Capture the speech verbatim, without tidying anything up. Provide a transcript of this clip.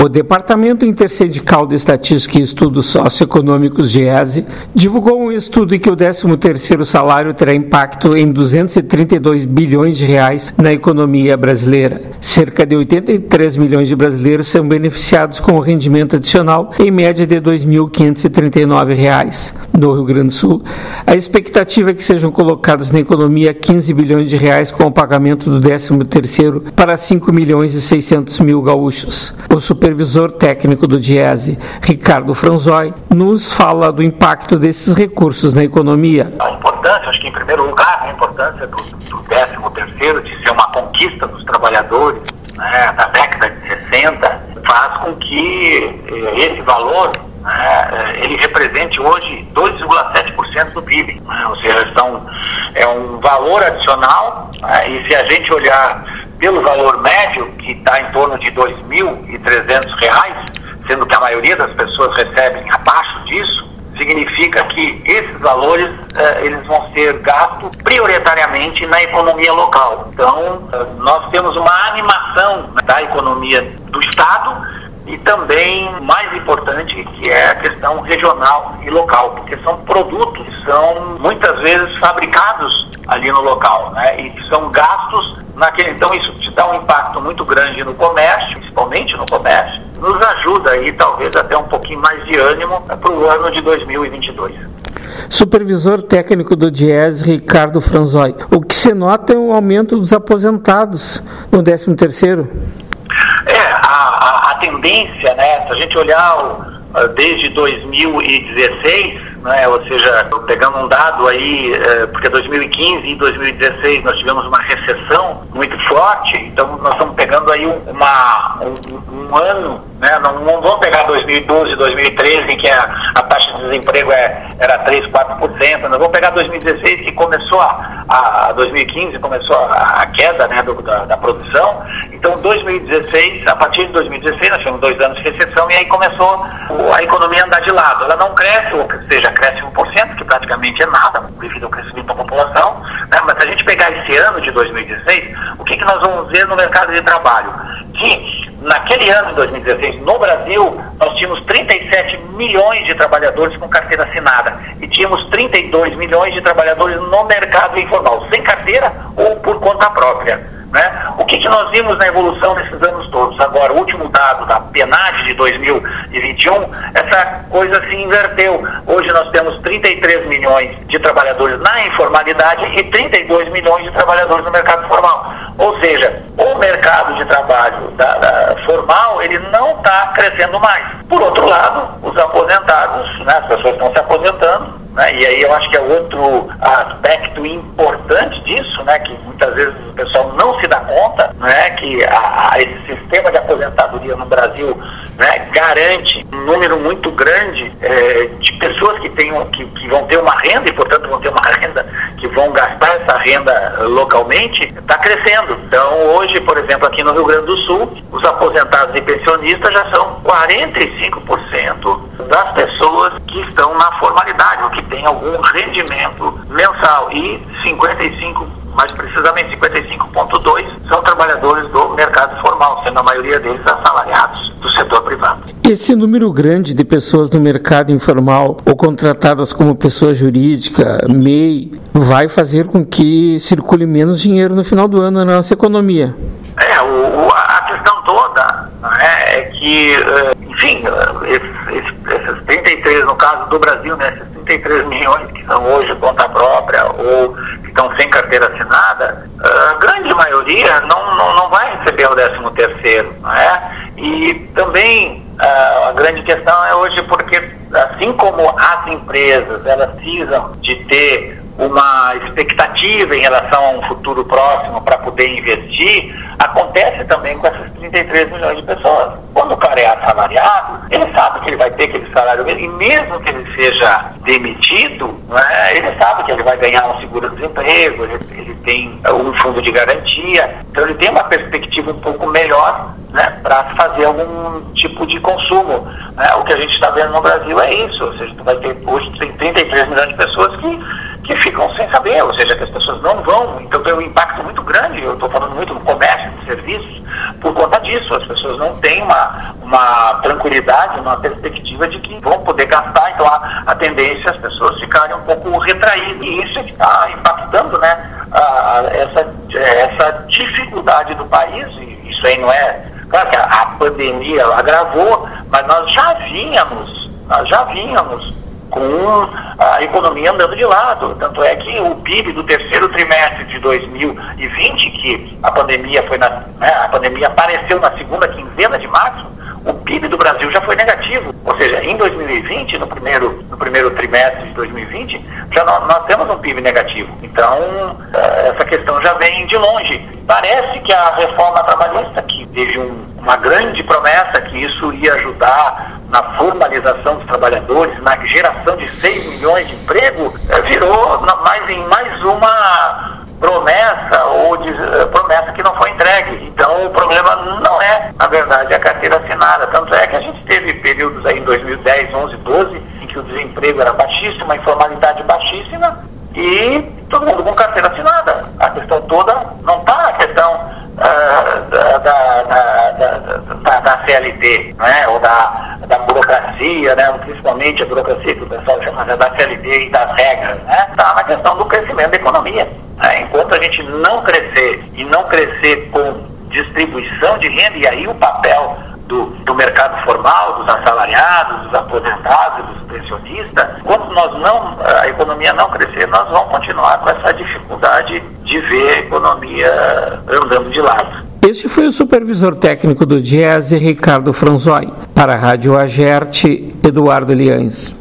O Departamento Intersindical de Estatística e Estudos Socioeconômicos, DIESE, divulgou um estudo em que o décimo terceiro salário terá impacto em duzentos e trinta e dois bilhões de reais na economia brasileira. Cerca de oitenta e três milhões de brasileiros são beneficiados com o rendimento adicional, em média de dois mil quinhentos e trinta e nove reais. No Rio Grande do Sul, a expectativa é que sejam colocados na economia quinze bilhões de reais com o pagamento do décimo terceiro para cinco milhões e seiscentos mil gaúchos. O supervisor técnico do DIESE, Ricardo Franzoi, nos fala do impacto desses recursos na economia. A importância, acho que em primeiro lugar, a importância do, do décimo terceiro de ser uma conquista dos trabalhadores, né, da década de sessenta, faz com que esse valor, né, ele represente hoje dois vírgula sete por cento do P I B, né, ou seja, são, é um valor adicional, né, e se a gente olhar pelo valor médio, que está em torno de dois mil e trezentos reais, sendo que a maioria das pessoas recebem abaixo disso, significa que esses valores eh, eles vão ser gastos prioritariamente na economia local. Então, eh, nós temos uma animação da economia do Estado e também, mais importante, que é a questão regional e local, porque são produtos que são muitas vezes fabricados ali no local, né? E que são gastos naquele. Então isso te dá um impacto muito grande no comércio, principalmente no comércio, nos ajuda aí talvez até um pouquinho mais de ânimo para o ano de dois mil e vinte e dois. Supervisor técnico do DIESE, Ricardo Franzoi, o que se nota é um aumento dos aposentados no décimo terceiro? É, a, a, a tendência, né, se a gente olhar o, desde dois mil e dezesseis, né, ou seja, pegando um dado aí, é, porque dois mil e quinze e dois mil e dezesseis nós tivemos uma recessão muito forte, então nós estamos pegando aí uma, um, um ano, né, não, não vamos pegar dois mil e doze, dois mil e treze, em que a, a taxa de desemprego é, era três, quatro por cento, nós vamos pegar dois mil e dezesseis, que começou a, a dois mil e quinze, começou a, a queda, né, do, da, da produção. Então dois mil e dezesseis, a partir de dois mil e dezesseis nós tivemos dois anos de recessão e aí começou a economia a andar de lado. Ela não cresce, ou seja, cresce um por cento, que praticamente é nada devido ao crescimento da população, né? Mas se a gente pegar esse ano de dois mil e dezesseis, o que, que nós vamos ver no mercado de trabalho? Que naquele ano de dois mil e dezesseis, no Brasil, nós tínhamos trinta e sete milhões de trabalhadores com carteira assinada e tínhamos trinta e dois milhões de trabalhadores no mercado informal, sem carteira ou por conta própria. Né? O que, que nós vimos na evolução desses anos todos? Agora, o último dado da PNAD de dois mil e vinte e um, essa coisa se inverteu. Hoje nós temos trinta e três milhões de trabalhadores na informalidade e trinta e dois milhões de trabalhadores no mercado formal. Ou seja, o mercado de trabalho da, da formal, ele não está crescendo mais. Por outro lado, os aposentados, né, as pessoas estão se aposentando, né, e aí eu acho que é outro aspecto importante disso, né, que muitas vezes o pessoal não se dá conta, né, que a, a, esse sistema de aposentadoria no Brasil, né, garante um número muito grande é, de pessoas que, tenham, que, que vão ter uma renda e, portanto, vão ter uma renda, que vão gastar essa renda localmente, está crescendo. Então, hoje, por exemplo, aqui no Rio Grande do Sul, os aposentados e pensionistas já são quarenta e cinco por cento das pessoas que estão na formalidade, ou que têm algum rendimento mensal, e cinquenta e cinco por cento, mais precisamente cinquenta e cinco vírgula dois por cento, são trabalhadores do mercado formal, sendo a maioria deles assalariados do setor privado. Esse número grande de pessoas no mercado informal ou contratadas como pessoa jurídica, M E I, vai fazer com que circule menos dinheiro no final do ano na nossa economia. É, o, a questão toda, né, é que, enfim, esses, esses trinta e três, no caso do Brasil, né, esses trinta e três milhões que são hoje conta própria ou que estão sem carteira assinada, a grande maioria não, não, não vai receber o décimo terceiro, né? E também a grande questão é hoje porque, assim como as empresas, elas precisam de ter uma expectativa em relação a um futuro próximo para poder investir, acontece também com essas trinta e três milhões de pessoas. Quando o cara é assalariado, ele sabe que ele vai ter aquele salário mesmo, e mesmo que ele seja demitido, né, ele sabe que ele vai ganhar um seguro-desemprego, ele, ele tem um fundo de garantia, então ele tem uma perspectiva um pouco melhor né, para fazer algum tipo de consumo. Né? O que a gente está vendo no Brasil é isso, ou seja, tu vai ter, hoje tem trinta e três milhões de pessoas que, que ficam sem saber, ou seja, que as pessoas não vão, então tem um impacto muito grande, eu estou falando muito no comércio, de serviços, por conta disso, as pessoas não têm uma, uma tranquilidade, uma perspectiva de que vão poder gastar, então a, a tendência é as pessoas ficarem um pouco retraídas, e isso está impactando, né, a, a, essa, essa dificuldade do país, e isso aí não é, claro que a, a pandemia agravou, mas nós já vínhamos, nós já vínhamos com a economia andando de lado, tanto é que o P I B do terceiro trimestre de dois mil e vinte, que a pandemia foi na, né, a pandemia apareceu na segunda quinzena de março, o P I B do Brasil já foi negativo, ou seja, em dois mil e vinte, no primeiro, no primeiro trimestre de dois mil e vinte, já nós, nós temos um P I B negativo, então essa questão já vem de longe. Parece que a reforma trabalhista, que teve um, uma grande promessa que isso ia ajudar na formalização dos trabalhadores, na geração de seis milhões de emprego, virou mais em mais uma promessa ou de, promessa que não foi entregue. Então o problema não é, na verdade, a carteira assinada. Tanto é que a gente teve períodos aí em dois mil e dez, onze, doze, em que o desemprego era baixíssimo, a informalidade baixíssima e todo mundo com carteira assinada. A questão toda não está a questão uh, da, da, da, da, da C L T, né, ou da, da burocracia, né, principalmente a burocracia que o pessoal chama da C L T e das regras, né, está na questão do crescimento da economia. Né. Enquanto a gente não crescer e não crescer com distribuição de renda, e aí o papel Do, do mercado formal, dos assalariados, dos aposentados, dos pensionistas, enquanto nós não, a economia não crescer, nós vamos continuar com essa dificuldade de ver a economia andando de lado. Este foi o supervisor técnico do Diese, Ricardo Franzoi. Para a Rádio Agerte, Eduardo Liães.